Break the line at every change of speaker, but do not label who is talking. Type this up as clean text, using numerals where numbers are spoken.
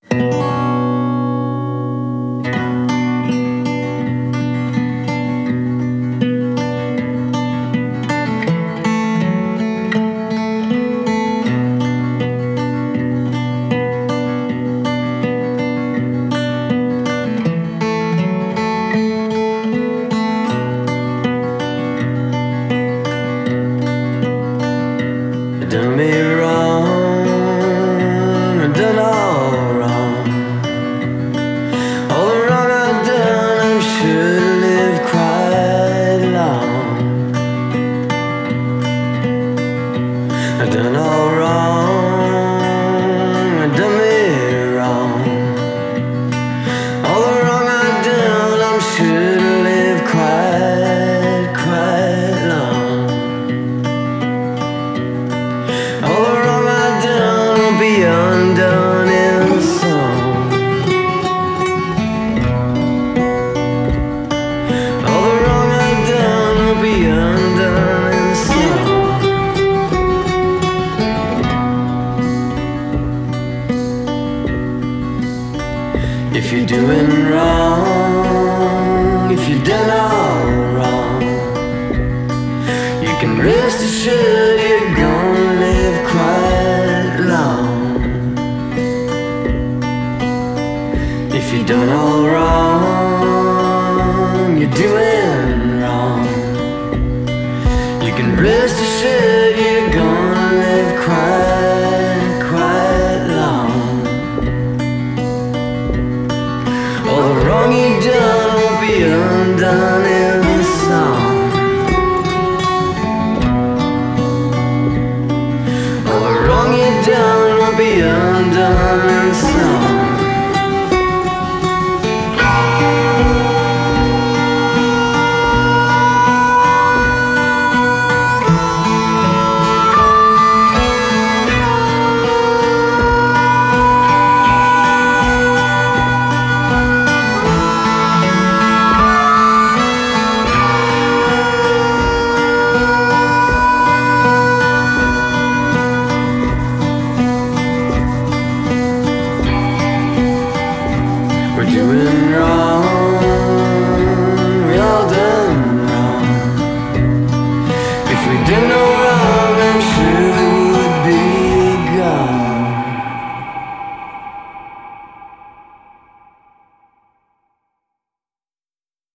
Done me wrong, done all wrong. All the wrong I've done, I'm sure to live quite long. I've done all wrong, done me wrong. All the wrong I've done, I'm sure to live quite long. All the wrong I've done will be undone in song. All the wrong I've done will be undone in song. If you're doing wrong, if you've done all wrong, you can rest assured you're gonna live quite long. If you've done all wrong, you're doing wrong, you can rest assured you're gonna live quite long. All the wrong you've done will be undone in